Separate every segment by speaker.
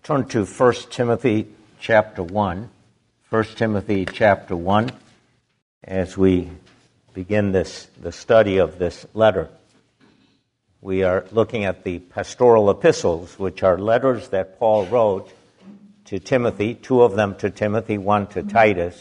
Speaker 1: Turn to 1 Timothy chapter 1. 1 Timothy chapter 1 as we begin the study of this letter. We are looking at the pastoral epistles, which are letters that Paul wrote to Timothy, two of them to Timothy, one to Titus.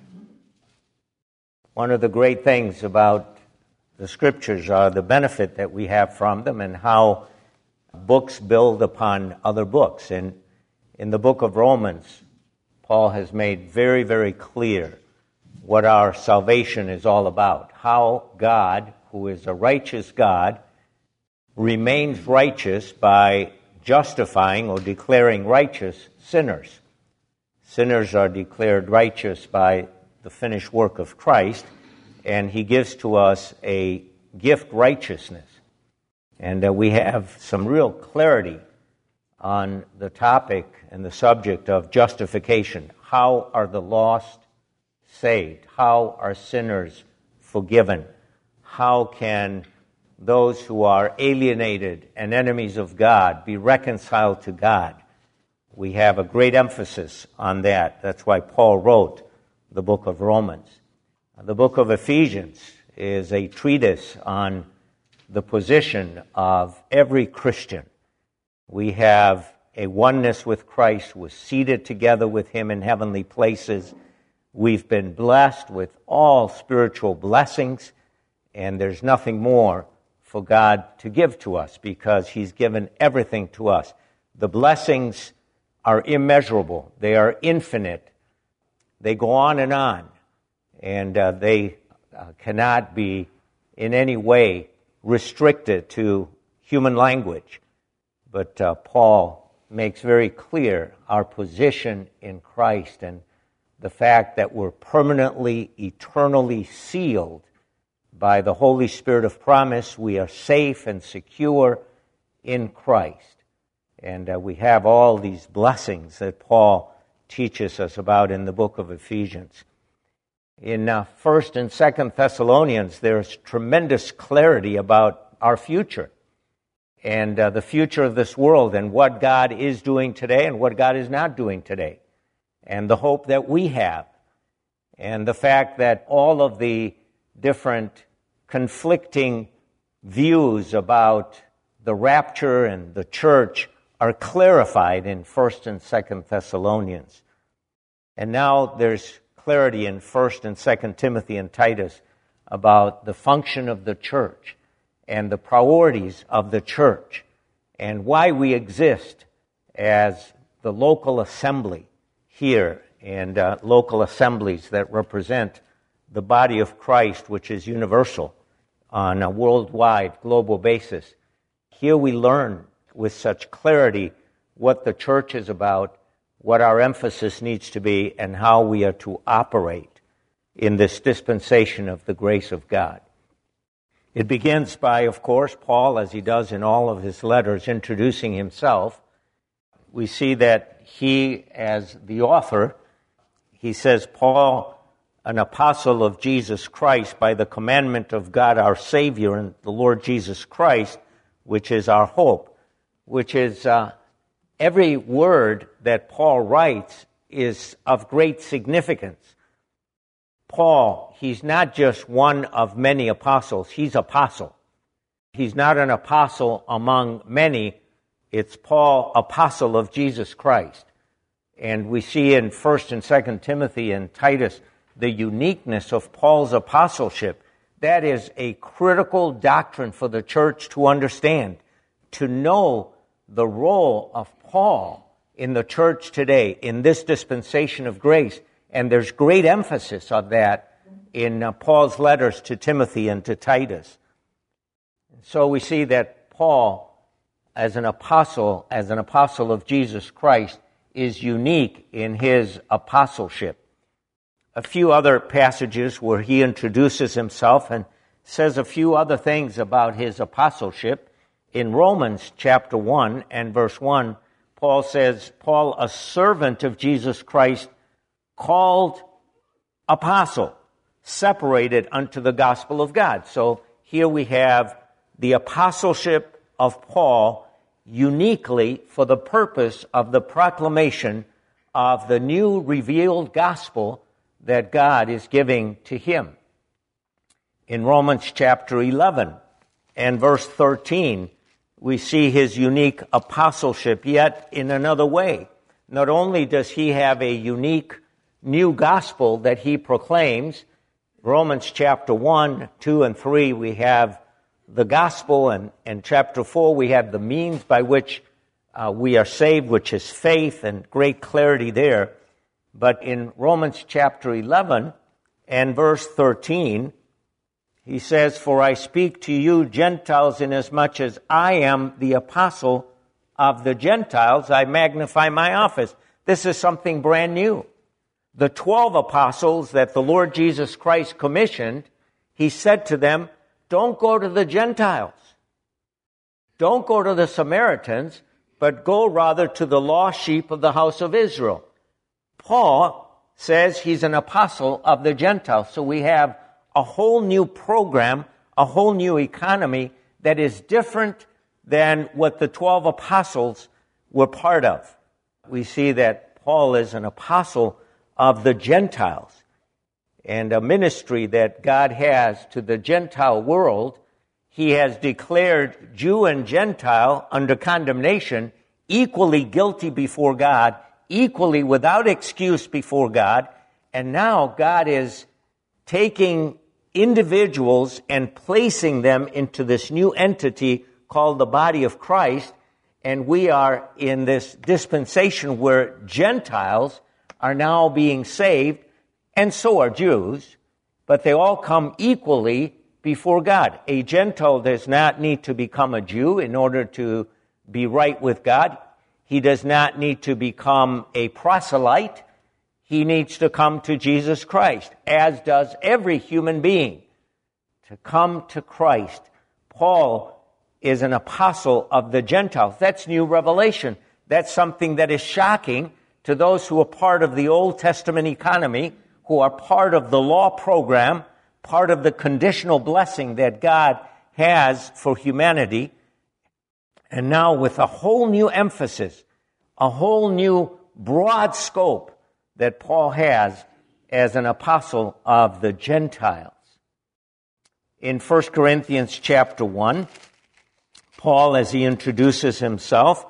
Speaker 1: One of the great things about the Scriptures are the benefit that we have from them and how books build upon other books. And in the book of Romans, Paul has made very, very clear what our salvation is all about. How God, who is a righteous God, remains righteous by justifying or declaring righteous sinners. Sinners are declared righteous by the finished work of Christ, and He gives to us a gift righteousness. And we have some real clarity on the topic and the subject of justification. How are the lost saved? How are sinners forgiven? How can those who are alienated and enemies of God be reconciled to God? We have a great emphasis on that. That's why Paul wrote the book of Romans. The book of Ephesians is a treatise on the position of every Christian. We have a oneness with Christ. We're seated together with Him in heavenly places. We've been blessed with all spiritual blessings, and there's nothing more for God to give to us because He's given everything to us. The blessings are immeasurable. They are infinite. They go on, and they cannot be in any way restricted to human language. But Paul makes very clear our position in Christ and the fact that we're permanently, eternally sealed by the Holy Spirit of promise. We are safe and secure in Christ. And we have all these blessings that Paul teaches us about in the book of Ephesians. In 1st and 2nd Thessalonians, there's tremendous clarity about our future and the future of this world and what God is doing today and what God is not doing today, and the hope that we have, and the fact that all of the different conflicting views about the rapture and the church are clarified in 1st and 2nd Thessalonians. And now there's clarity in 1st and 2nd Timothy and Titus about the function of the church and the priorities of the church and why we exist as the local assembly here and local assemblies that represent the body of Christ, which is universal on a worldwide, global basis. Here we learn with such clarity what the church is about, what our emphasis needs to be, and how we are to operate in this dispensation of the grace of God. It begins by, of course, Paul, as he does in all of his letters, introducing himself. We see that he, as the author, he says, Paul, an apostle of Jesus Christ, by the commandment of God our Savior and the Lord Jesus Christ, which is our hope, which is every word that Paul writes is of great significance. Paul, he's not just one of many apostles. He's apostle. He's not an apostle among many. It's Paul, apostle of Jesus Christ. And we see in 1st and 2nd Timothy and Titus the uniqueness of Paul's apostleship. That is a critical doctrine for the church to understand, to know the role of Paul in the church today, in this dispensation of grace. And there's great emphasis of that in Paul's letters to Timothy and to Titus. So we see that Paul, as an apostle of Jesus Christ, is unique in his apostleship. A few other passages where he introduces himself and says a few other things about his apostleship. In Romans chapter 1 and verse 1, Paul says, Paul, a servant of Jesus Christ, called apostle, separated unto the gospel of God. So here we have the apostleship of Paul uniquely for the purpose of the proclamation of the new revealed gospel that God is giving to him. In Romans chapter 11 and verse 13, we see his unique apostleship, yet in another way. Not only does he have a unique new gospel that he proclaims, Romans chapter 1, 2, and 3, we have the gospel, and chapter 4, we have the means by which we are saved, which is faith, and great clarity there. But in Romans chapter 11 and verse 13, he says, "For I speak to you Gentiles, inasmuch as I am the apostle of the Gentiles, I magnify my office." This is something brand new. The 12 apostles that the Lord Jesus Christ commissioned, he said to them, don't go to the Gentiles. Don't go to the Samaritans, but go rather to the lost sheep of the house of Israel. Paul says he's an apostle of the Gentiles. So we have a whole new program, a whole new economy that is different than what the 12 apostles were part of. We see that Paul is an apostle of the Gentiles, and a ministry that God has to the Gentile world. He has declared Jew and Gentile under condemnation, equally guilty before God, equally without excuse before God. And now God is taking individuals and placing them into this new entity called the body of Christ. And we are in this dispensation where Gentiles are now being saved, and so are Jews, but they all come equally before God. A Gentile does not need to become a Jew in order to be right with God. He does not need to become a proselyte. He needs to come to Jesus Christ, as does every human being, to come to Christ. Paul is an apostle of the Gentiles. That's new revelation. That's something that is shocking to those who are part of the Old Testament economy, who are part of the law program, part of the conditional blessing that God has for humanity. And now with a whole new emphasis, a whole new broad scope that Paul has as an apostle of the Gentiles. In 1 Corinthians chapter 1, Paul, as he introduces himself,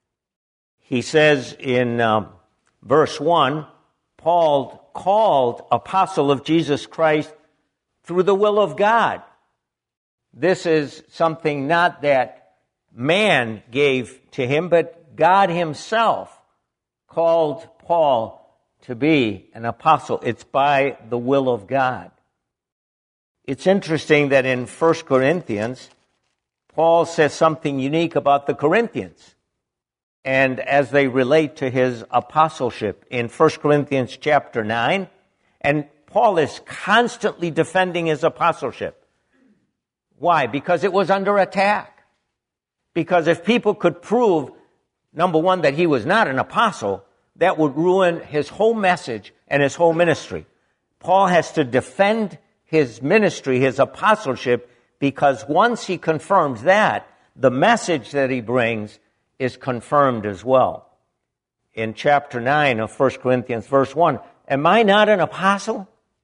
Speaker 1: he says in verse 1, Paul, called apostle of Jesus Christ through the will of God. This is something not that man gave to him, but God himself called Paul to be an apostle. It's by the will of God. It's interesting that in 1 Corinthians, Paul says something unique about the Corinthians, and as they relate to his apostleship in 1 Corinthians chapter 9. And Paul is constantly defending his apostleship. Why? Because it was under attack. Because if people could prove, number one, that he was not an apostle, that would ruin his whole message and his whole ministry. Paul has to defend his ministry, his apostleship, because once he confirms that, the message that he brings is confirmed as well. In chapter 9 of 1 Corinthians, verse 1, am I not an apostle?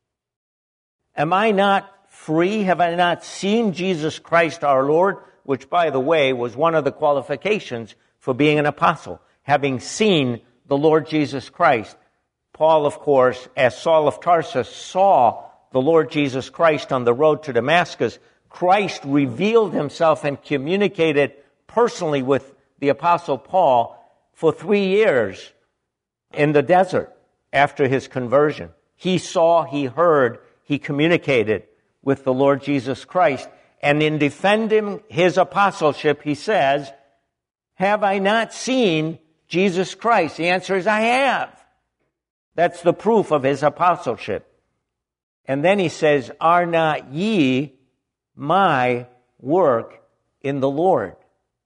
Speaker 1: Am I not free? Have I not seen Jesus Christ our Lord? Which, by the way, was one of the qualifications for being an apostle, having seen the Lord Jesus Christ. Paul, of course, as Saul of Tarsus, saw the Lord Jesus Christ on the road to Damascus. Christ revealed himself and communicated personally with the Apostle Paul for 3 years in the desert after his conversion. He saw, he heard, he communicated with the Lord Jesus Christ. And in defending his apostleship, he says, have I not seen Jesus Christ? The answer is, I have. That's the proof of his apostleship. And then he says, are not ye my work in the Lord?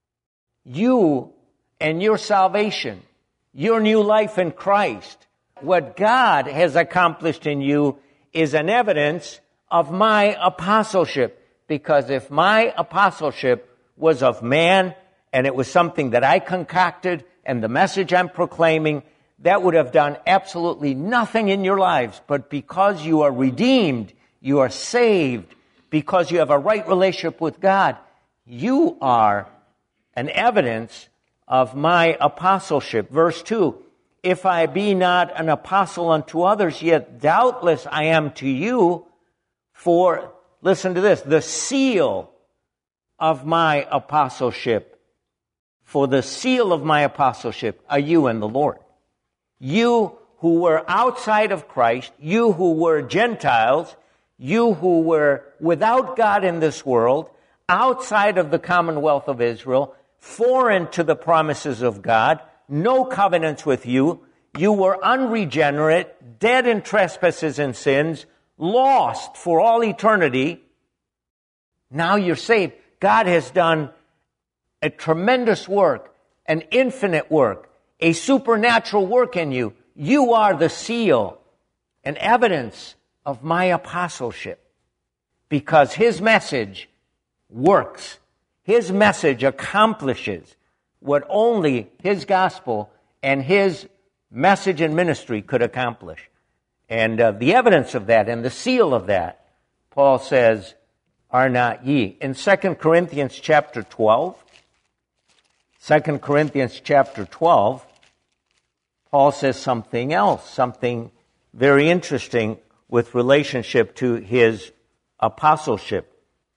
Speaker 1: You and your salvation, your new life in Christ, what God has accomplished in you is an evidence of my apostleship. Because if my apostleship was of man and it was something that I concocted, and the message I'm proclaiming, that would have done absolutely nothing in your lives. But because you are redeemed, you are saved, because you have a right relationship with God, you are an evidence of my apostleship. Verse 2, if I be not an apostle unto others, yet doubtless I am to you, for, listen to this, the seal of my apostleship, for the seal of my apostleship are you and the Lord. You who were outside of Christ, you who were Gentiles, you who were without God in this world, outside of the commonwealth of Israel, foreign to the promises of God, no covenants with you, you were unregenerate, dead in trespasses and sins, lost for all eternity. Now you're saved. God has done a tremendous work, an infinite work, a supernatural work in you. You are the seal and evidence of my apostleship, because his message works. His message accomplishes what only his gospel and his message and ministry could accomplish. And the evidence of that and the seal of that, Paul says, are not ye. In 2 Corinthians chapter 12, 2 Corinthians chapter 12, Paul says something else, something very interesting with relationship to his apostleship.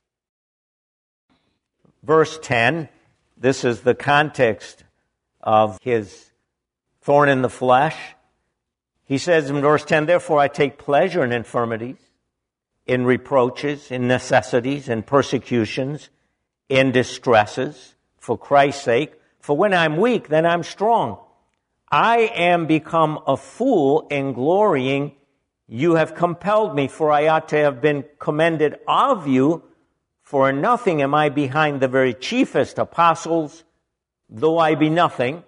Speaker 1: Verse 10, this is the context of his thorn in the flesh. He says in verse 10, therefore I take pleasure in infirmities, in reproaches, in necessities, in persecutions, in distresses, for Christ's sake. For when I'm weak, then I'm strong. I am become a fool in glorying. You have compelled me, for I ought to have been commended of you. For in nothing am I behind the very chiefest apostles, though I be nothing.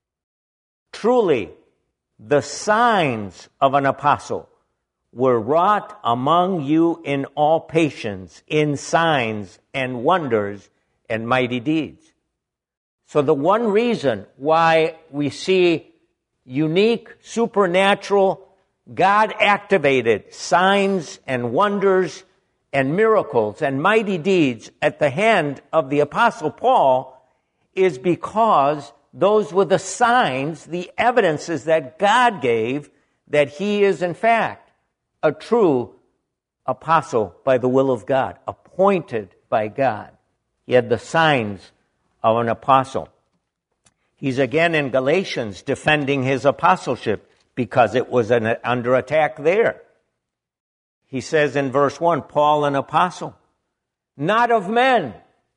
Speaker 1: Truly, the signs of an apostle were wrought among you in all patience, in signs and wonders and mighty deeds. So the one reason why we see unique, supernatural, God-activated signs and wonders and miracles and mighty deeds at the hand of the Apostle Paul is because those were the signs, the evidences that God gave that he is, in fact, a true apostle by the will of God, appointed by God. He had the signs of an apostle. He's again in Galatians defending his apostleship because it was under attack there. He says in verse 1, Paul, an apostle, not of men,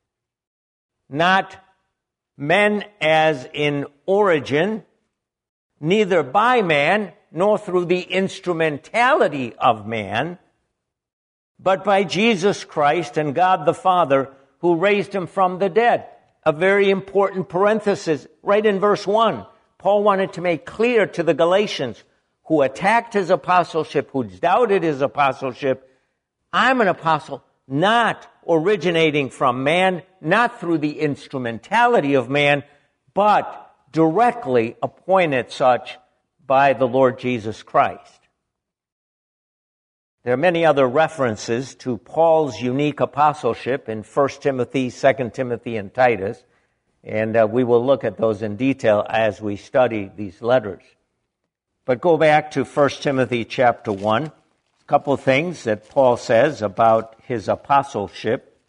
Speaker 1: not men as in origin, neither by man, nor through the instrumentality of man, but by Jesus Christ and God the Father, who raised him from the dead. A very important parenthesis right in verse 1. Paul wanted to make clear to the Galatians who attacked his apostleship, who doubted his apostleship, I'm an apostle not originating from man, not through the instrumentality of man, but directly appointed such by the Lord Jesus Christ. There are many other references to Paul's unique apostleship in 1 Timothy, 2 Timothy, and Titus, and we will look at those in detail as we study these letters. But go back to 1 Timothy chapter 1, a couple of things that Paul says about his apostleship.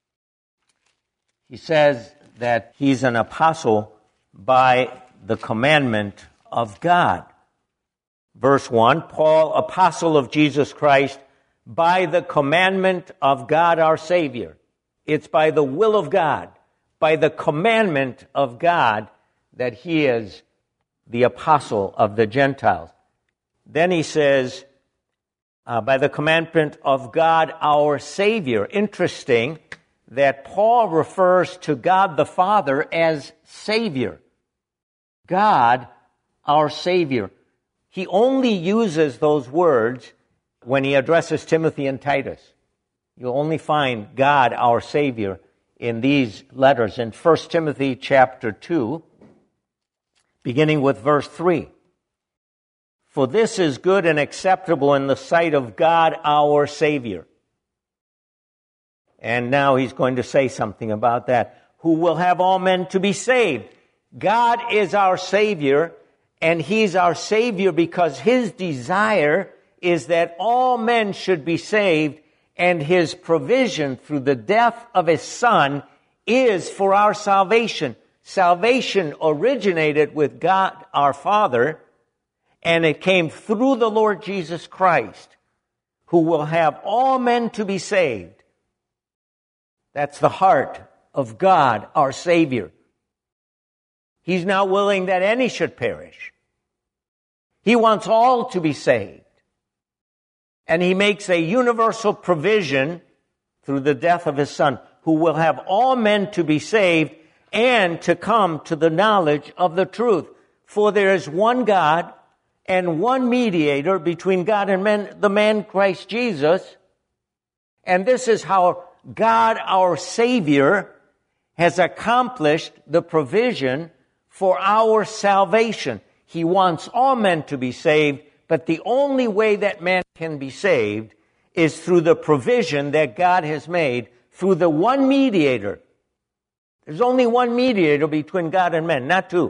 Speaker 1: He says that he's an apostle by the commandment of God. Verse 1, Paul, apostle of Jesus Christ, by the commandment of God our Savior. It's by the will of God, by the commandment of God, that he is the apostle of the Gentiles. Then he says, by the commandment of God our Savior. Interesting that Paul refers to God the Father as Savior. God our Savior. He only uses those words when he addresses Timothy and Titus. You'll only find God, our Savior, in these letters in 1 Timothy chapter 2, beginning with verse 3. For this is good and acceptable in the sight of God our Savior. And now he's going to say something about that. Who will have all men to be saved. God is our Savior, and He's our Savior because His desire is that all men should be saved, and His provision through the death of His Son is for our salvation. Salvation originated with God our Father, and it came through the Lord Jesus Christ, who will have all men to be saved. That's the heart of God, our Savior. He's not willing that any should perish. He wants all to be saved. And He makes a universal provision through the death of His Son, who will have all men to be saved and to come to the knowledge of the truth. For there is one God and one mediator between God and men, the man Christ Jesus. And this is how God, our Savior, has accomplished the provision for our salvation. He wants all men to be saved, but the only way that man can be saved is through the provision that God has made through the one mediator. There's only one mediator between God and men, not two.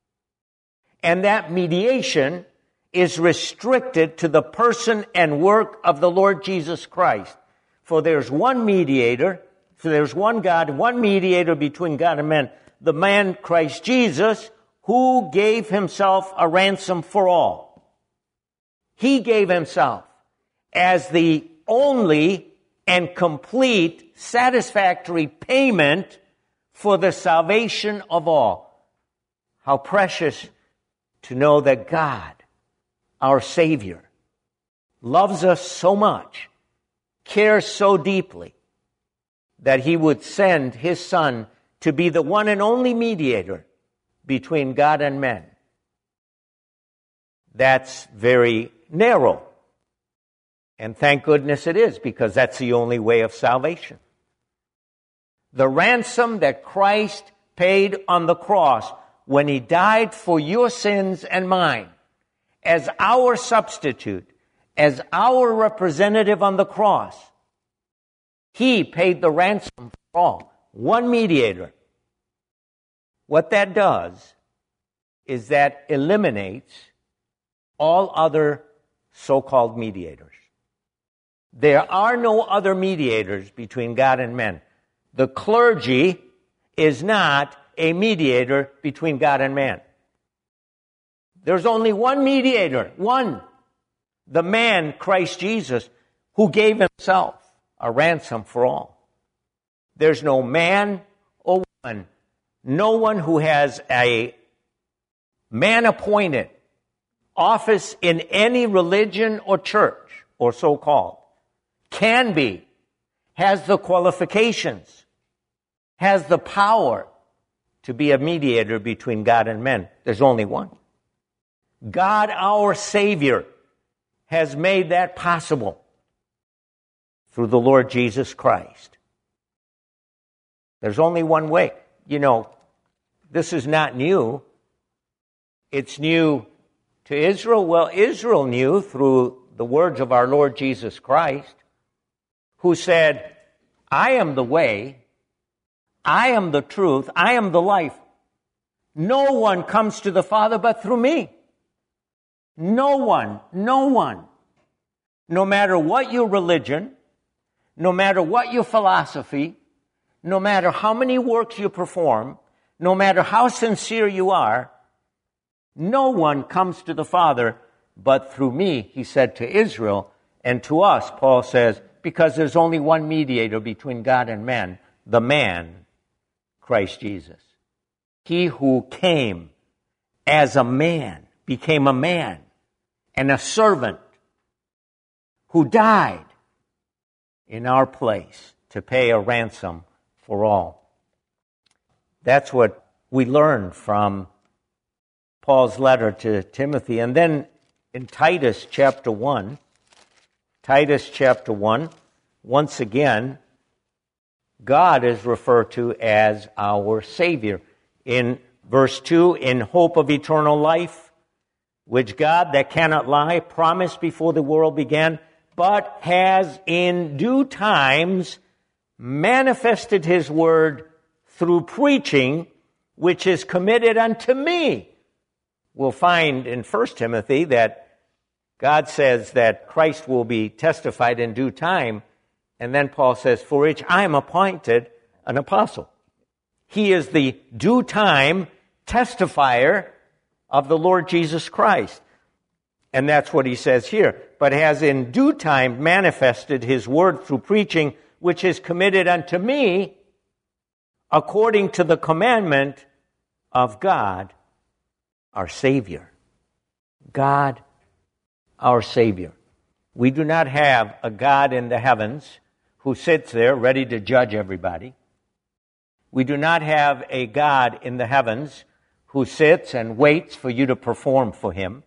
Speaker 1: And that mediation is restricted to the person and work of the Lord Jesus Christ. For there's one mediator, so there's one God, one mediator between God and men, the man Christ Jesus, who gave Himself a ransom for all. He gave Himself as the only and complete satisfactory payment for the salvation of all. How precious to know that God, our Savior, loves us so much, cares so deeply, that He would send His Son to be the one and only mediator between God and men. That's very narrow. And thank goodness it is, because that's the only way of salvation. The ransom that Christ paid on the cross when He died for your sins and mine, as our substitute, as our representative on the cross, He paid the ransom for all. One mediator. What that does is that eliminates all other so-called mediators. There are no other mediators between God and men. The clergy is not a mediator between God and man. There's only one mediator, one. The man, Christ Jesus, who gave Himself a ransom for all. There's no man or woman, no one who has a man-appointed office in any religion or church, or so-called, can be, has the qualifications, has the power to be a mediator between God and men. There's only one. God, our Savior, has made that possible through the Lord Jesus Christ. There's only one way. You know, this is not new. It's new to Israel. Well, Israel knew through the words of our Lord Jesus Christ, who said, I am the way, I am the truth, I am the life. No one comes to the Father but through me. No one, no one. No matter what your religion, no matter what your philosophy, no matter how many works you perform, no matter how sincere you are, no one comes to the Father but through me, He said to Israel, and to us, Paul says, because there's only one mediator between God and man, the man, Christ Jesus. He who came as a man, became a man and a servant, who died in our place to pay a ransom for all. That's what we learn from Paul's letter to Timothy. And then in Titus chapter 1, once again, God is referred to as our Savior. In verse 2, in hope of eternal life, which God that cannot lie promised before the world began, but has in due times manifested his word through preaching, which is committed unto me. We'll find in 1 Timothy that God says that Christ will be testified in due time, and then Paul says, for which I am appointed an apostle. He is the due time testifier of the Lord Jesus Christ. And that's what he says here. But has in due time manifested his word through preaching, which is committed unto me according to the commandment of God, our Savior. God, our Savior. We do not have a God in the heavens who sits there ready to judge everybody. We do not have a God in the heavens who sits and waits for you to perform for him.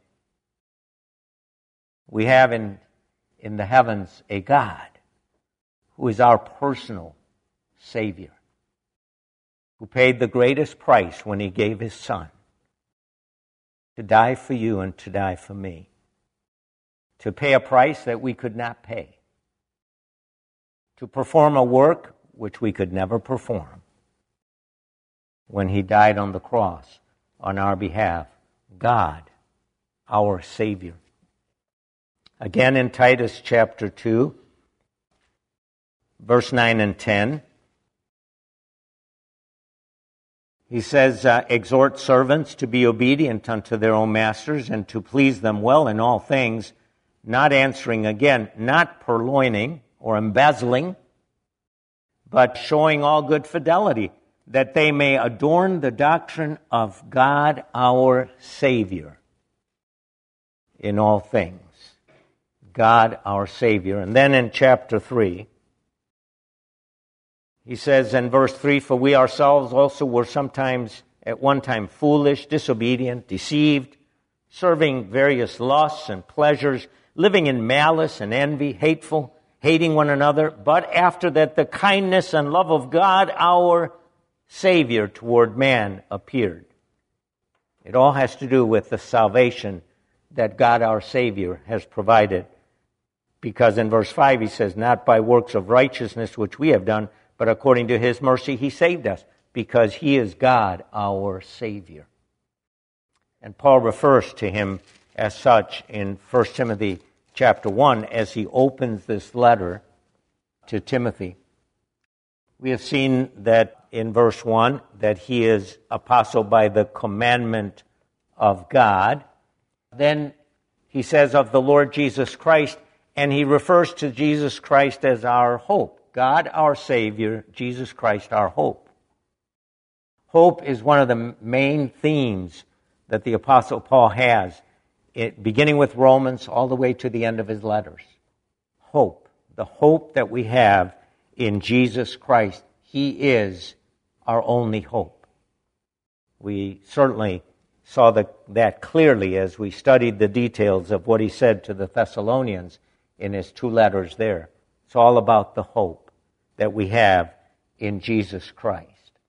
Speaker 1: We have in the heavens a God who is our personal Savior, who paid the greatest price when he gave his Son to die for you and to die for me, to pay a price that we could not pay, to perform a work which we could never perform when he died on the cross on our behalf. God, our Savior. Again in Titus chapter 2, verse 9 and 10, he says, exhort servants to be obedient unto their own masters and to please them well in all things, not answering again, not purloining or embezzling, but showing all good fidelity, that they may adorn the doctrine of God our Savior in all things. God our Savior. And then in chapter 3, he says in verse 3, for we ourselves also were sometimes at one time foolish, disobedient, deceived, serving various lusts and pleasures, living in malice and envy, hateful, hating one another. But after that the kindness and love of God our Savior toward man appeared. It all has to do with the salvation that God our Savior has provided. Because in verse 5 he says, not by works of righteousness which we have done, but according to his mercy he saved us, because he is God our Savior. And Paul refers to him as such in 1 Timothy chapter 1 as he opens this letter to Timothy. We have seen that in verse 1 that he is apostle by the commandment of God. Then he says of the Lord Jesus Christ, and he refers to Jesus Christ as our hope. God our Savior, Jesus Christ our hope. Hope is one of the main themes that the Apostle Paul has, beginning with Romans all the way to the end of his letters. Hope, the hope that we have in Jesus Christ. He is our only hope. We certainly saw that clearly as we studied the details of what he said to the Thessalonians in his 2 letters there. It's all about the hope that we have in Jesus Christ.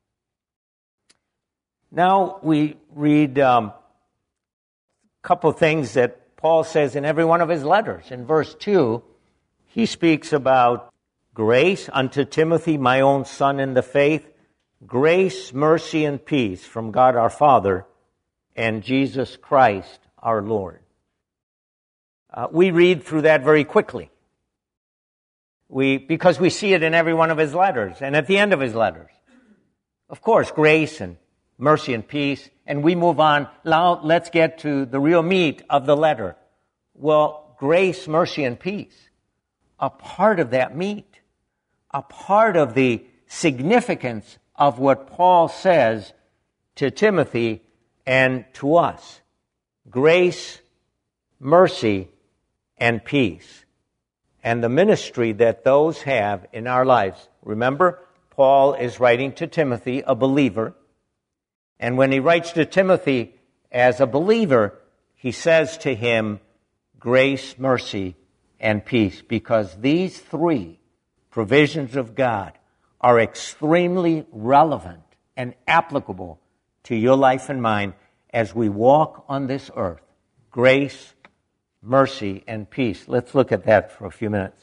Speaker 1: Now we read a couple of things that Paul says in every one of his letters. In verse 2, he speaks about grace unto Timothy, my own son in the faith, grace, mercy, and peace from God our Father and Jesus Christ our Lord. We read through that very quickly. Because we see it in every one of his letters and at the end of his letters. Of course, grace and mercy and peace, and we move on. Now let's get to the real meat of the letter. Well, grace, mercy, and peace. A part of that meat, a part of the significance of what Paul says to Timothy and to us. Grace, mercy, and peace. And the ministry that those have in our lives. Remember, Paul is writing to Timothy, a believer. And when he writes to Timothy as a believer, he says to him, grace, mercy, and peace. Because these 3 provisions of God are extremely relevant and applicable to your life and mine as we walk on this earth. Grace, mercy, and peace. Let's look at that for a few minutes.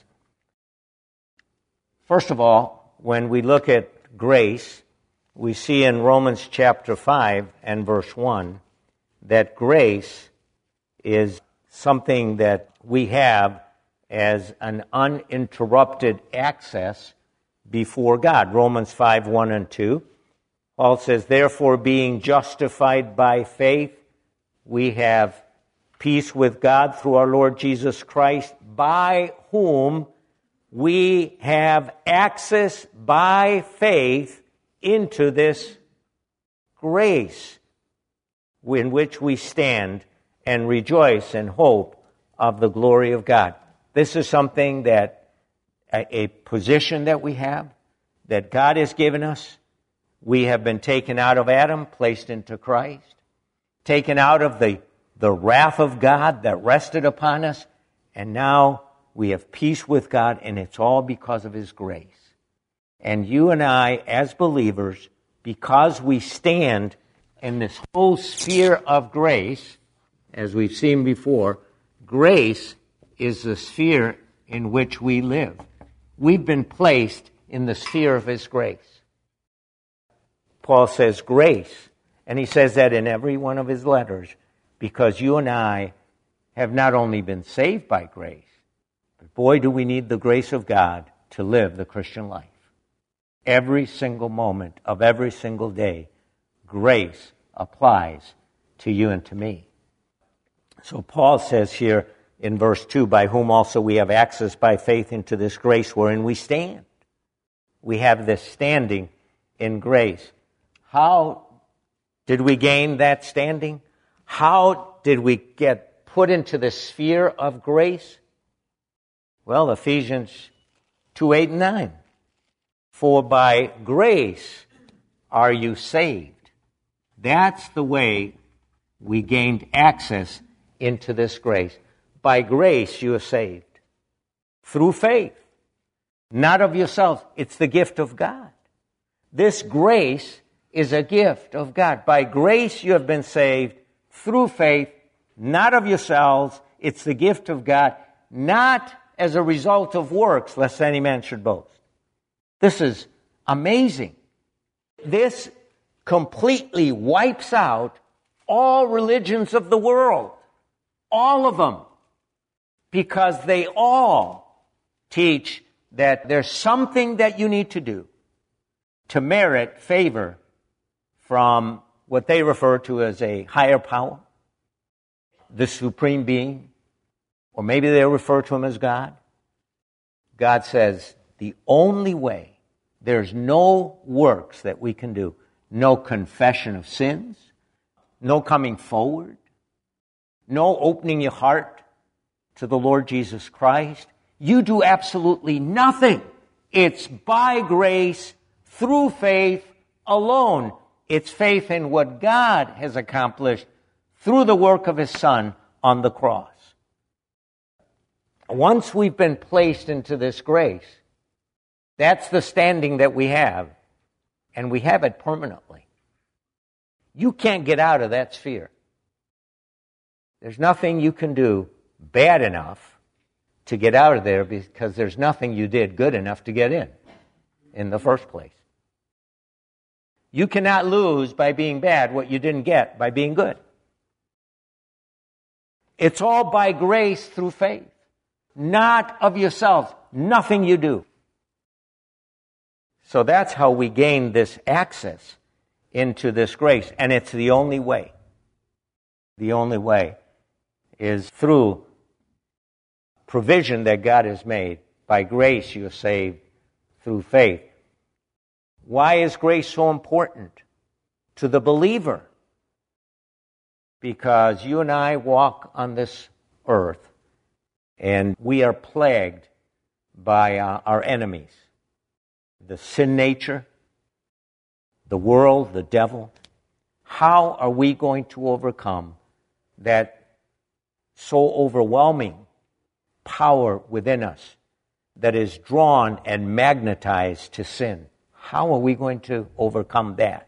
Speaker 1: First of all, when we look at grace, we see in Romans chapter 5 and verse 1 that grace is something that we have as an uninterrupted access before God. Romans 5, 1 and 2. Paul says, therefore, being justified by faith, we have peace with God through our Lord Jesus Christ, by whom we have access by faith into this grace in which we stand and rejoice in hope of the glory of God. This is something that, a position that we have, that God has given us. We have been taken out of Adam, placed into Christ, taken out of the wrath of God that rested upon us, and now we have peace with God, and it's all because of His grace. And you and I, as believers, because we stand in this whole sphere of grace, as we've seen before, grace is the sphere in which we live. We've been placed in the sphere of His grace. Paul says grace, and he says that in every one of his letters, because you and I have not only been saved by grace, but boy, do we need the grace of God to live the Christian life. Every single moment of every single day, grace applies to you and to me. So Paul says here in verse 2, by whom also we have access by faith into this grace wherein we stand. We have this standing in grace. How did we gain that standing? How did we get put into the sphere of grace? Well, Ephesians 2, 8 and 9. For by grace are you saved. That's the way we gained access into this grace. By grace you are saved. Through faith. Not of yourselves. It's the gift of God. This grace is a gift of God. By grace you have been saved through faith, not of yourselves. It's the gift of God, not as a result of works, lest any man should boast. This is amazing. This completely wipes out all religions of the world. All of them. Because they all teach that there's something that you need to do to merit favor from what they refer to as a higher power, the supreme being, or maybe they refer to him as God. God says the only way, there's no works that we can do, no confession of sins, no coming forward, no opening your heart to the Lord Jesus Christ. You do absolutely nothing. It's by grace, through faith alone. It's faith in what God has accomplished through the work of His Son on the cross. Once we've been placed into this grace, that's the standing that we have, and we have it permanently. You can't get out of that sphere. There's nothing you can do bad enough to get out of there, because there's nothing you did good enough to get in the first place. You cannot lose by being bad what you didn't get by being good. It's all by grace through faith, not of yourselves, nothing you do. So that's how we gain this access into this grace, and it's the only way. The only way is through provision that God has made. By grace you are saved through faith. Why is grace so important to the believer? Because you and I walk on this earth, and we are plagued by our enemies. The sin nature, the world, the devil. How are we going to overcome that so overwhelming power within us that is drawn and magnetized to sin? How are we going to overcome that?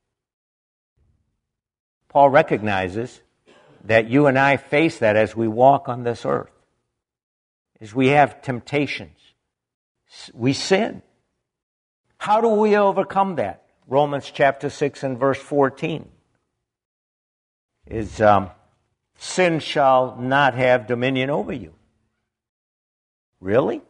Speaker 1: Paul recognizes that you and I face that as we walk on this earth. As we have temptations, we sin. How do we overcome that? Romans chapter 6 and verse 14 is, sin shall not have dominion over you. Really?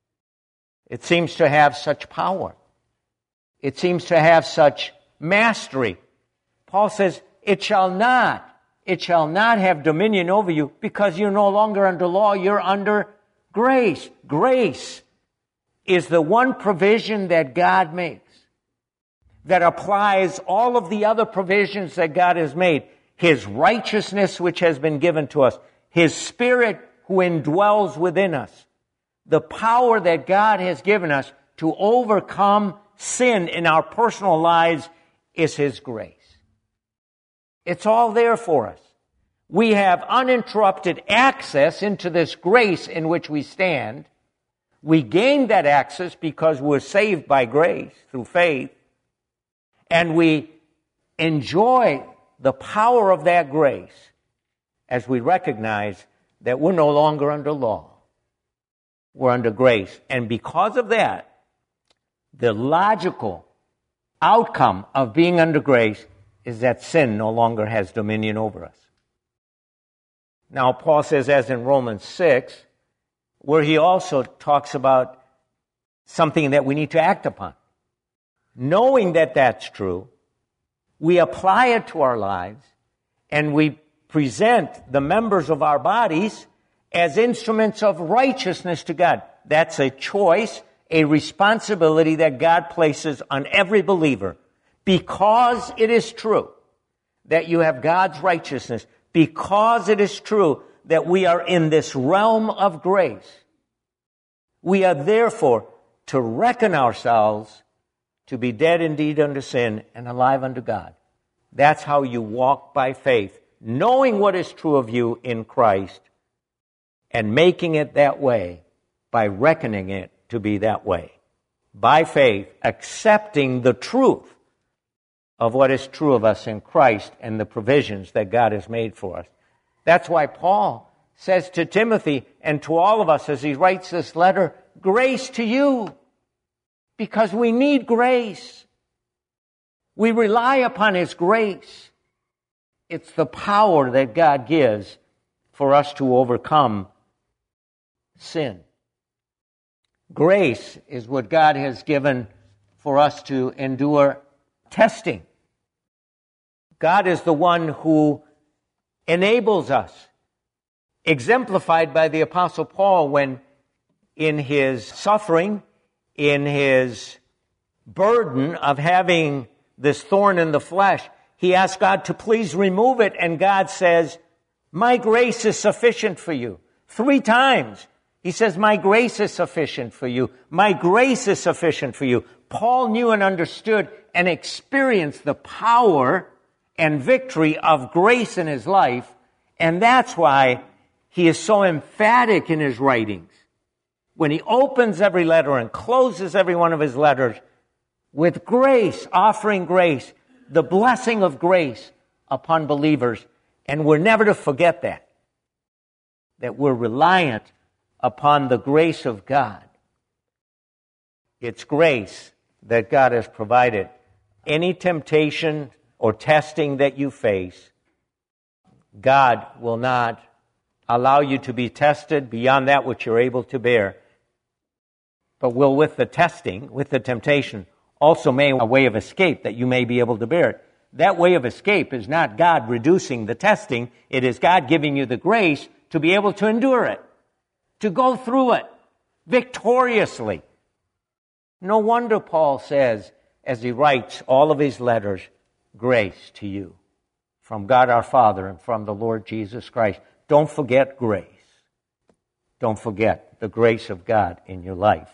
Speaker 1: It seems to have such power. It seems to have such mastery. Paul says, it shall not have dominion over you because you're no longer under law, you're under grace. Grace is the one provision that God makes that applies all of the other provisions that God has made. His righteousness which has been given to us. His Spirit who indwells within us. The power that God has given us to overcome sin in our personal lives is His grace. It's all there for us. We have uninterrupted access into this grace in which we stand. We gain that access because we're saved by grace through faith. And we enjoy the power of that grace as we recognize that we're no longer under law. We're under grace. And because of that, the logical outcome of being under grace is that sin no longer has dominion over us. Now, Paul says, as in Romans 6, where he also talks about something that we need to act upon. Knowing that that's true, we apply it to our lives, and we present the members of our bodies as instruments of righteousness to God. That's a choice, a responsibility that God places on every believer. Because it is true that you have God's righteousness, because it is true that we are in this realm of grace, we are therefore to reckon ourselves to be dead indeed unto sin and alive unto God. That's how you walk by faith, knowing what is true of you in Christ and making it that way by reckoning it to be that way. By faith, accepting the truth of what is true of us in Christ and the provisions that God has made for us. That's why Paul says to Timothy and to all of us as he writes this letter, grace to you, because we need grace. We rely upon His grace. It's the power that God gives for us to overcome sin. Grace is what God has given for us to endure testing. God is the one who enables us, exemplified by the Apostle Paul when in his suffering, in his burden of having this thorn in the flesh, he asked God to please remove it, and God says, my grace is sufficient for you. 3 times he says, my grace is sufficient for you. My grace is sufficient for you. Paul knew and understood and experienced the power and victory of grace in his life, and that's why he is so emphatic in his writings. When he opens every letter and closes every one of his letters with grace, offering grace, the blessing of grace upon believers. And we're never to forget that we're reliant upon the grace of God. It's grace that God has provided. Any temptation or testing that you face, God will not allow you to be tested beyond that which you're able to bear, but will, with the testing, with the temptation, also make a way of escape that you may be able to bear it. That way of escape is not God reducing the testing. It is God giving you the grace to be able to endure it, to go through it victoriously. No wonder Paul says, as he writes all of his letters, grace to you from God our Father and from the Lord Jesus Christ. Don't forget grace. Don't forget the grace of God in your life.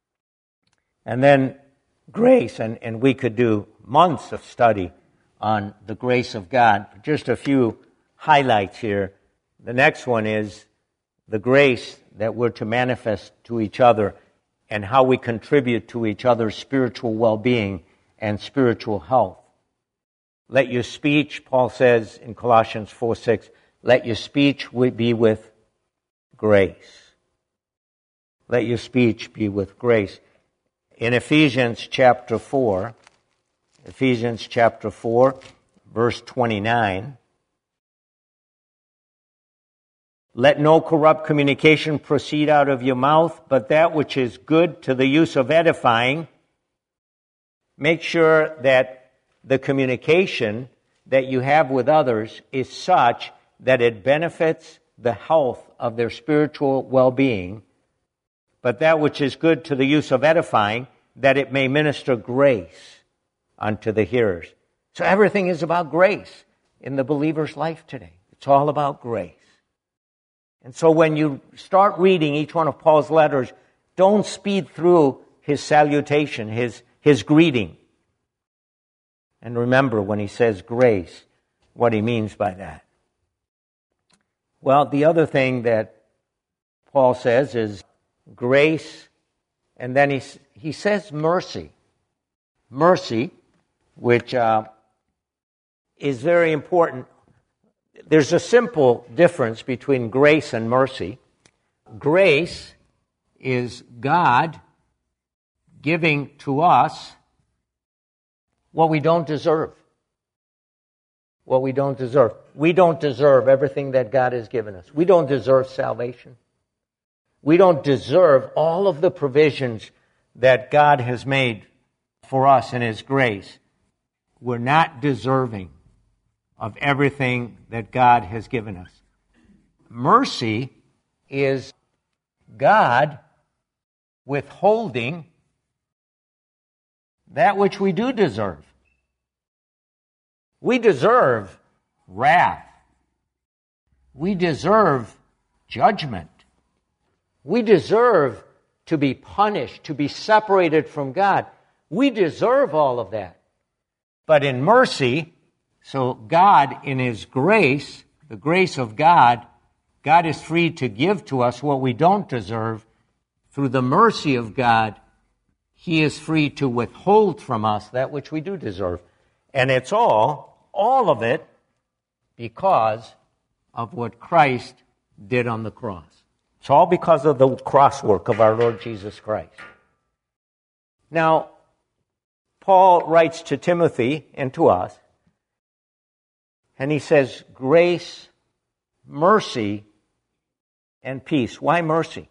Speaker 1: And then grace, and we could do months of study on the grace of God. Just a few highlights here. The next one is the grace that we're to manifest to each other and how we contribute to each other's spiritual well-being and spiritual health. Let your speech, Paul says in Colossians 4:6, let your speech be with grace. Let your speech be with grace. In Ephesians chapter 4, verse 29, let no corrupt communication proceed out of your mouth, but that which is good to the use of edifying. Make sure that the communication that you have with others is such that it benefits the health of their spiritual well-being, but that which is good to the use of edifying, that it may minister grace unto the hearers. So everything is about grace in the believer's life today. It's all about grace. And so when you start reading each one of Paul's letters, don't speed through his salutation, his greeting. And remember when he says grace, what he means by that. Well, the other thing that Paul says is grace, and then he says mercy. Mercy, which is very important. There's a simple difference between grace and mercy. Grace is God giving to us what we don't deserve. What we don't deserve. We don't deserve everything that God has given us. We don't deserve salvation. We don't deserve all of the provisions that God has made for us in His grace. We're not deserving of everything that God has given us. Mercy is God withholding that which we do deserve. We deserve wrath. We deserve judgment. We deserve to be punished, to be separated from God. We deserve all of that. But in mercy, so God in His grace, the grace of God, God is free to give to us what we don't deserve. Through the mercy of God, He is free to withhold from us that which we do deserve. And it's all of it, because of what Christ did on the cross. It's all because of the cross work of our Lord Jesus Christ. Now, Paul writes to Timothy and to us, and he says, grace, mercy, and peace. Why mercy?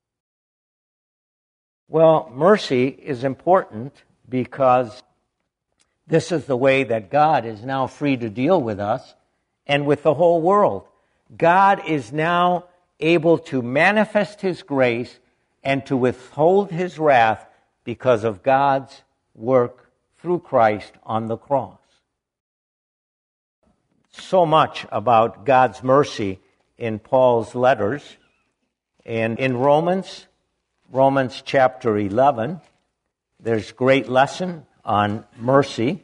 Speaker 1: Well, mercy is important because this is the way that God is now free to deal with us and with the whole world. God is now able to manifest His grace and to withhold His wrath because of God's work through Christ on the cross. So much about God's mercy in Paul's letters. And in Romans chapter 11, there's great lesson on mercy.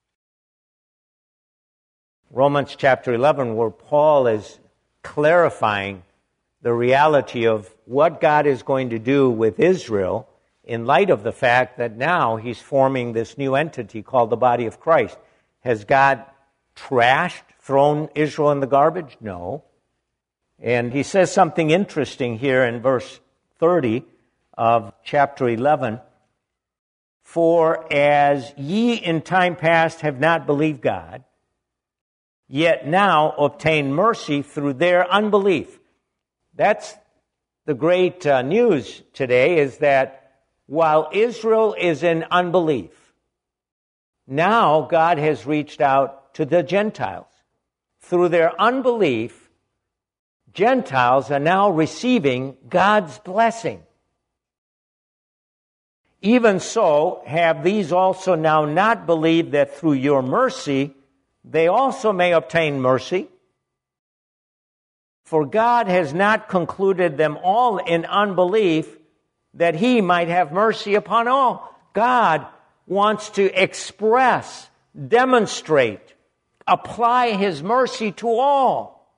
Speaker 1: Romans chapter 11, where Paul is clarifying the reality of what God is going to do with Israel in light of the fact that now He's forming this new entity called the body of Christ. Has God thrown Israel in the garbage? No. And he says something interesting here in verse 30 of chapter 11. For as ye in time past have not believed God, yet now obtain mercy through their unbelief. That's the great news today, is that while Israel is in unbelief, now God has reached out to the Gentiles. Through their unbelief, Gentiles are now receiving God's blessing. Even so, have these also now not believed that through your mercy they also may obtain mercy? For God has not concluded them all in unbelief, that He might have mercy upon all. God wants to express, demonstrate, apply His mercy to all.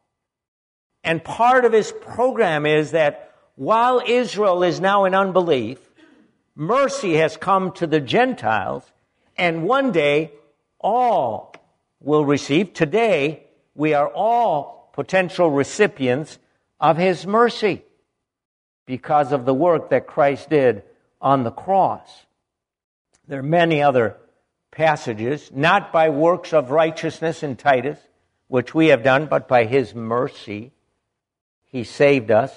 Speaker 1: And part of His program is that while Israel is now in unbelief, Mercy has come to the Gentiles, and one day all will receive. Today, we are all potential recipients of His mercy because of the work that Christ did on the cross. There are many other passages, not by works of righteousness in Titus, which we have done, but by His mercy, He saved us.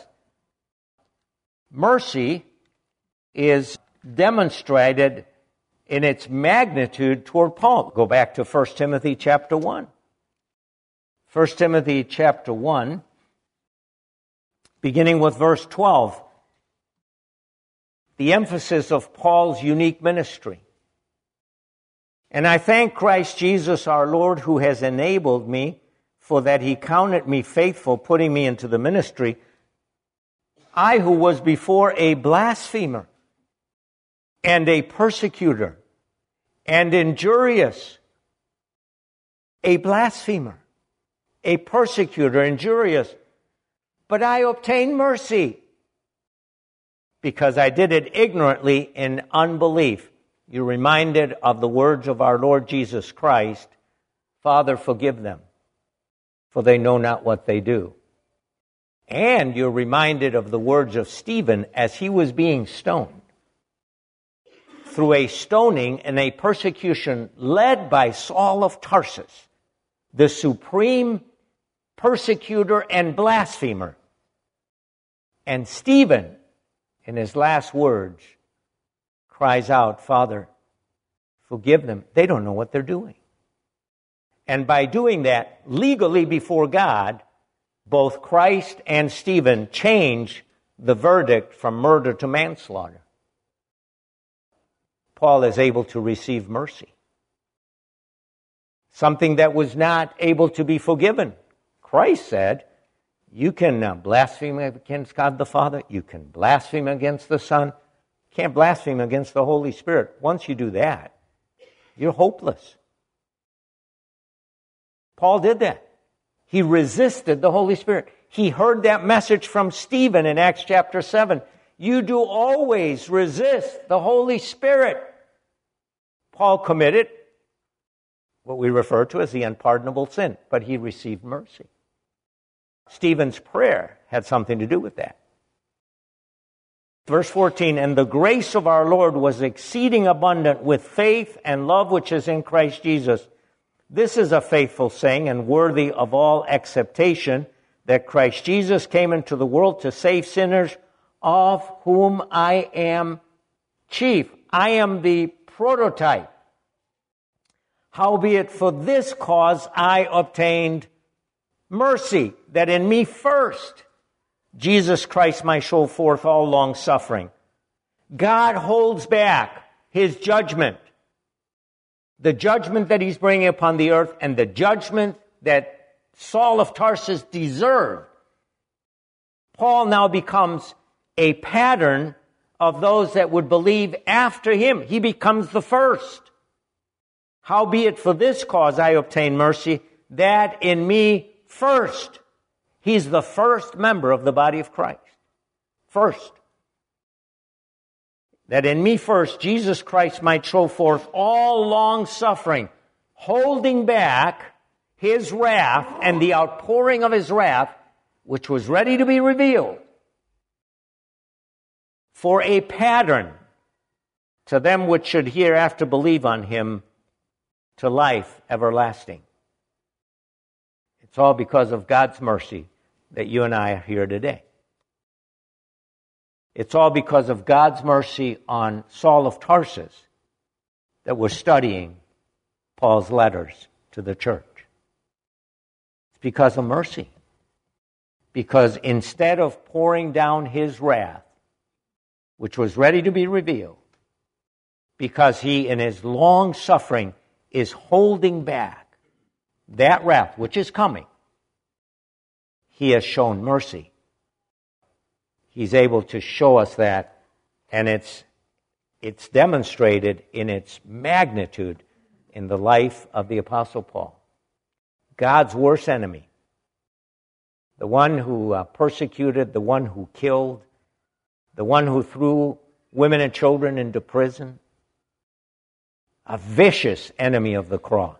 Speaker 1: Mercy is demonstrated in its magnitude toward Paul. Go back to 1 Timothy chapter 1. 1 Timothy chapter 1, beginning with verse 12. The emphasis of Paul's unique ministry. And I thank Christ Jesus our Lord, who has enabled me, for that He counted me faithful, putting me into the ministry. I, who was before a blasphemer, and a persecutor, and injurious, a blasphemer, a persecutor, injurious, but I obtained mercy, because I did it ignorantly in unbelief. You're reminded of the words of our Lord Jesus Christ, Father, forgive them, for they know not what they do. And you're reminded of the words of Stephen as he was being stoned. Through a stoning and a persecution led by Saul of Tarsus, the supreme persecutor and blasphemer. And Stephen, in his last words, cries out, Father, forgive them. They don't know what they're doing. And by doing that, legally before God, both Christ and Stephen change the verdict from murder to manslaughter. Paul is able to receive mercy. Something that was not able to be forgiven. Christ said, you can blaspheme against God the Father. You can blaspheme against the Son. You can't blaspheme against the Holy Spirit. Once you do that, you're hopeless. Paul did that. He resisted the Holy Spirit. He heard that message from Stephen in Acts chapter 7. You do always resist the Holy Spirit. Paul committed what we refer to as the unpardonable sin, but he received mercy. Stephen's prayer had something to do with that. Verse 14, and the grace of our Lord was exceeding abundant with faith and love which is in Christ Jesus. This is a faithful saying and worthy of all acceptation, that Christ Jesus came into the world to save sinners, of whom I am chief. I am the prototype. Howbeit for this cause I obtained mercy, that in me first Jesus Christ might show forth all long suffering. God holds back His judgment. The judgment that He's bringing upon the earth and the judgment that Saul of Tarsus deserved. Paul now becomes a pattern of those that would believe after him. He becomes the first. Howbeit for this cause I obtain mercy, that in me first. He's the first member of the body of Christ. First. That in me first, Jesus Christ might show forth all long suffering, holding back His wrath and the outpouring of His wrath, which was ready to be revealed, for a pattern to them which should hereafter believe on Him to life everlasting. It's all because of God's mercy that you and I are here today. It's all because of God's mercy on Saul of Tarsus that we're studying Paul's letters to the church. It's because of mercy. Because instead of pouring down His wrath, which was ready to be revealed, because He, in His long suffering, is holding back that wrath which is coming, He has shown mercy. He's able to show us that, and it's demonstrated in its magnitude in the life of the Apostle Paul. God's worst enemy, the one who persecuted, the one who killed, the one who threw women and children into prison. A vicious enemy of the cross.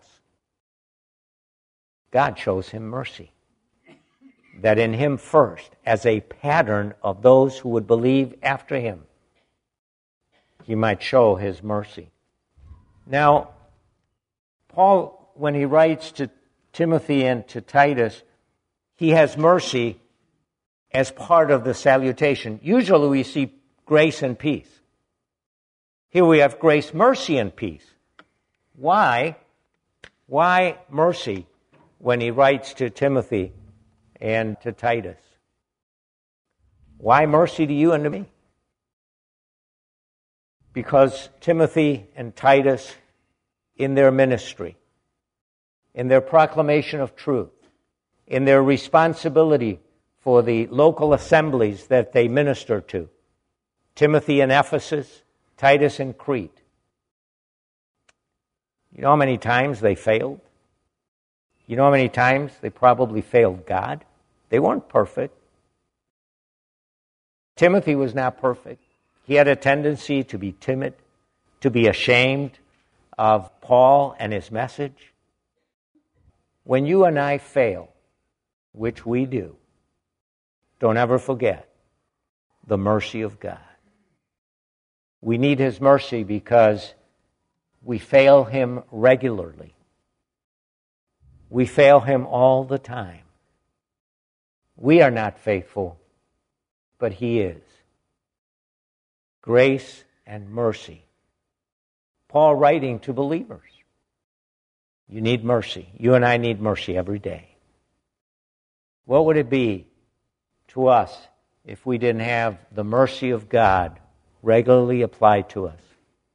Speaker 1: God shows him mercy. That in him first, as a pattern of those who would believe after him, he might show his mercy. Now, Paul, when he writes to Timothy and to Titus, he has mercy as part of the salutation. Usually we see grace and peace. Here we have grace, mercy, and peace. Why? Why mercy when he writes to Timothy and to Titus? Why mercy to you and to me? Because Timothy and Titus, in their ministry, in their proclamation of truth, in their responsibility for the local assemblies that they minister to, Timothy in Ephesus, Titus in Crete. You know how many times they failed? You know how many times they probably failed God? They weren't perfect. Timothy was not perfect. He had a tendency to be timid, to be ashamed of Paul and his message. When you and I fail, which we do, don't ever forget the mercy of God. We need his mercy because we fail him regularly. We fail him all the time. We are not faithful, but he is. Grace and mercy. Paul writing to believers. You need mercy. You and I need mercy every day. What would it be to us if we didn't have the mercy of God regularly applied to us?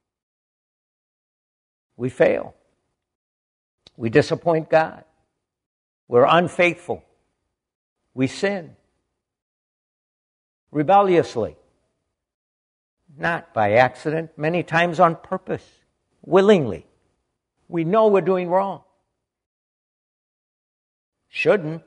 Speaker 1: We fail. We disappoint God. We're unfaithful. We sin. Rebelliously. Not by accident, many times on purpose, willingly. We know we're doing wrong. Shouldn't.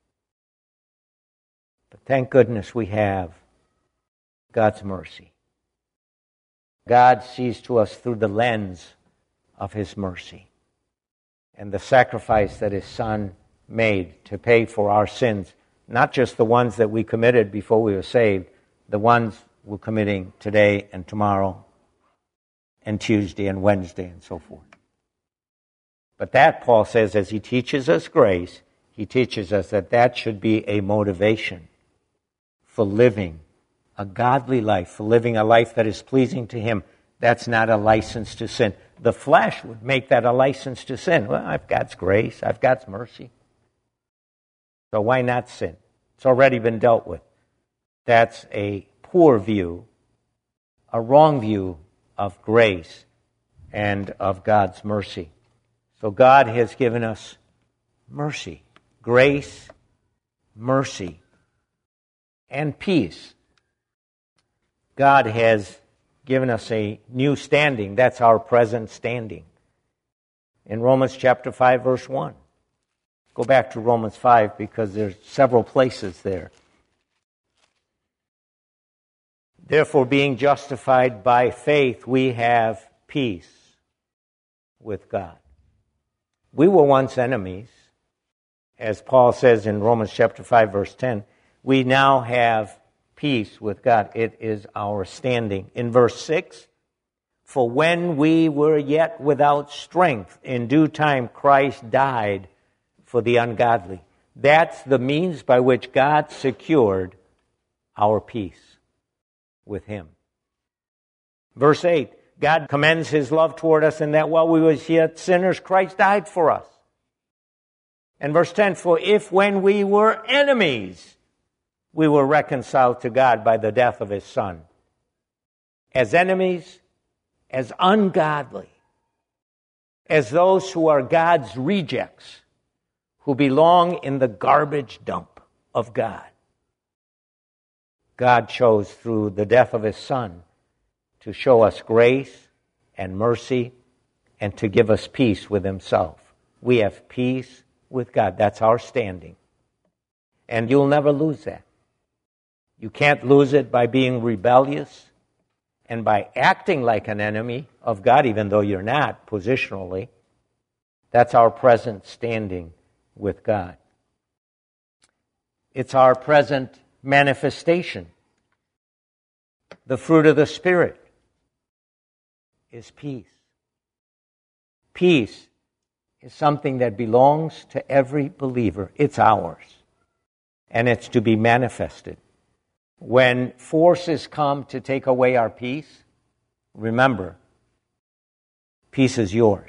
Speaker 1: But thank goodness we have God's mercy. God sees to us through the lens of his mercy and the sacrifice that his Son made to pay for our sins, not just the ones that we committed before we were saved, the ones we're committing today and tomorrow and Tuesday and Wednesday and so forth. But that, Paul says, as he teaches us grace, he teaches us that that should be a motivation for living a godly life, for living a life that is pleasing to him. That's not a license to sin. The flesh would make that a license to sin. Well, I've God's grace, I've God's mercy. So why not sin? It's already been dealt with. That's a poor view, a wrong view of grace and of God's mercy. So God has given us mercy, grace, mercy, and peace. God has given us a new standing. That's our present standing. In Romans chapter 5, verse 1. Go back to Romans 5 because there's several places there. Therefore, being justified by faith, we have peace with God. We were once enemies. As Paul says in Romans chapter 5, verse 10, we now have peace with God. It is our standing. In verse 6, for when we were yet without strength, in due time Christ died for the ungodly. That's the means by which God secured our peace with him. Verse 8, God commends his love toward us in that while we were yet sinners, Christ died for us. And verse 10, for if when we were enemies, we were reconciled to God by the death of his Son. As enemies, as ungodly, as those who are God's rejects, who belong in the garbage dump of God. God chose through the death of his Son to show us grace and mercy and to give us peace with himself. We have peace with God. That's our standing. And you'll never lose that. You can't lose it by being rebellious. and by acting like an enemy of God, even though you're not positionally, that's our present standing with God. It's our present manifestation. The fruit of the Spirit is peace. Peace is something that belongs to every believer. It's ours. And it's to be manifested. When forces come to take away our peace, remember, peace is yours.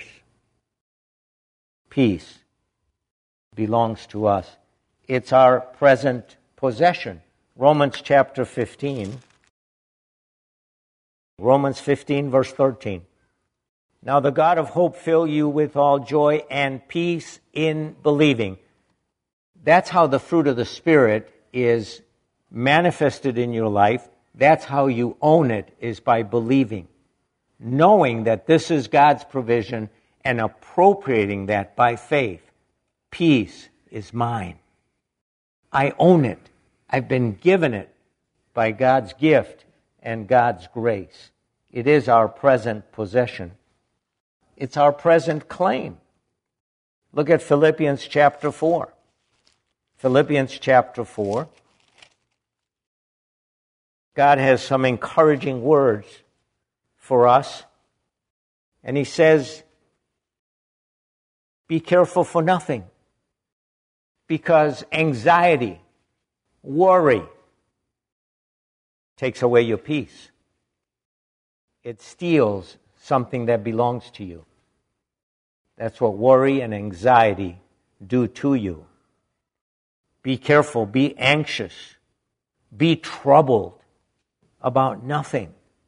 Speaker 1: Peace belongs to us. It's our present possession. Romans chapter 15. Romans 15, verse 13. Now the God of hope fill you with all joy and peace in believing. That's how the fruit of the Spirit is manifested in your life. That's how you own it, is by believing. Knowing that this is God's provision and appropriating that by faith. Peace is mine. I own it. I've been given it by God's gift and God's grace. It is our present possession. It's our present claim. Look at Philippians chapter 4. Philippians chapter 4. God has some encouraging words for us. And he says, be careful for nothing. Because anxiety, worry, takes away your peace. It steals something that belongs to you. That's what worry and anxiety do to you. Be careful, be anxious, be troubled about nothing.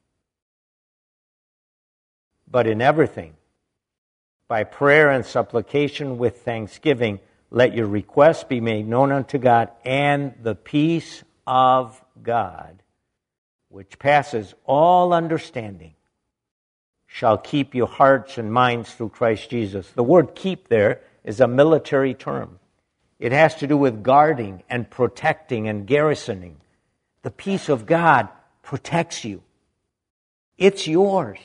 Speaker 1: But in everything, by prayer and supplication with thanksgiving, let your requests be made known unto God, and the peace of God, which passes all understanding, shall keep your hearts and minds through Christ Jesus. The word keep there is a military term. It has to do with guarding and protecting and garrisoning. The peace of God protects you. It's yours.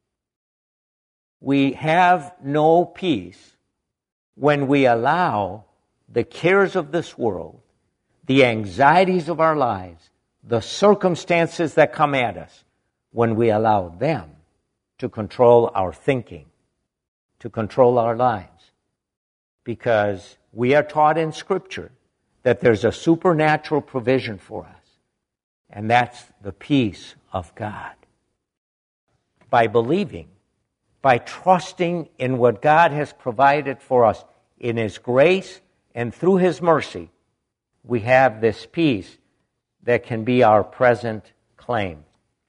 Speaker 1: We have no peace when we allow the cares of this world, the anxieties of our lives, the circumstances that come at us, when we allow them to control our thinking, to control our lives. Because we are taught in Scripture that there's a supernatural provision for us, and that's the peace of God. By believing, by trusting in what God has provided for us in His grace and through His mercy, we have this peace that can be our present claim.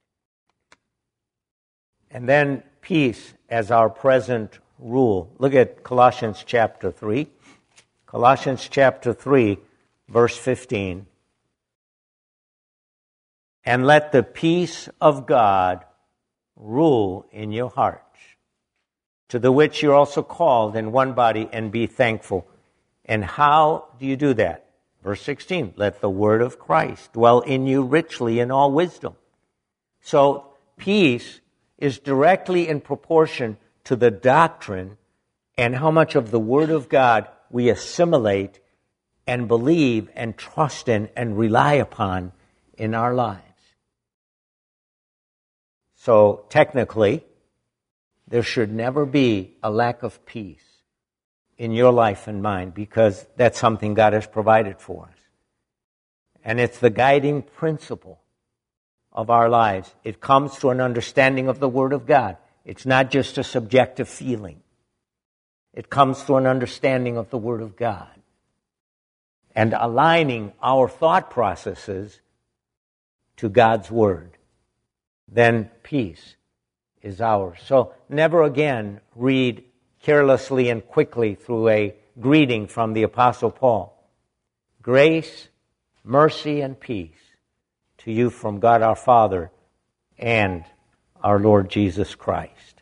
Speaker 1: And then peace as our present rule. Look at Colossians chapter 3. Colossians chapter 3, verse 15. And let the peace of God rule in your hearts, to the which you're also called in one body, and be thankful. And how do you do that? Verse 16, let the word of Christ dwell in you richly in all wisdom. So peace is directly in proportion to the doctrine and how much of the word of God we assimilate and believe and trust in and rely upon in our lives. So technically, there should never be a lack of peace in your life and mine, because that's something God has provided for us. And it's the guiding principle of our lives. It comes through an understanding of the Word of God. It's not just a subjective feeling. It comes through an understanding of the Word of God and aligning our thought processes to God's Word. Then peace is ours. So never again read carelessly and quickly through a greeting from the Apostle Paul. Grace, mercy, and peace to you from God our Father and our Lord Jesus Christ.